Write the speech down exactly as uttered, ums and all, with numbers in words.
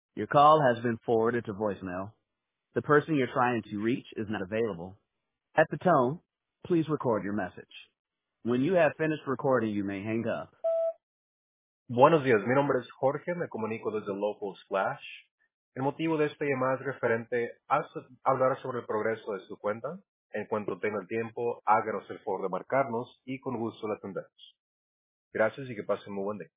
Your call has been forwarded to voicemail. The person you're trying to reach is not available. At the tone, please record your message. When you have finished recording, you may hang up. Buenos días, mi nombre es Jorge, me comunico desde Local Splash. El motivo de esta llamada es referente a so- hablar sobre el progreso de su cuenta. En cuanto tenga el tiempo, háganos el favor de marcarnos y con gusto la atendemos. Gracias y que pasen muy buen día.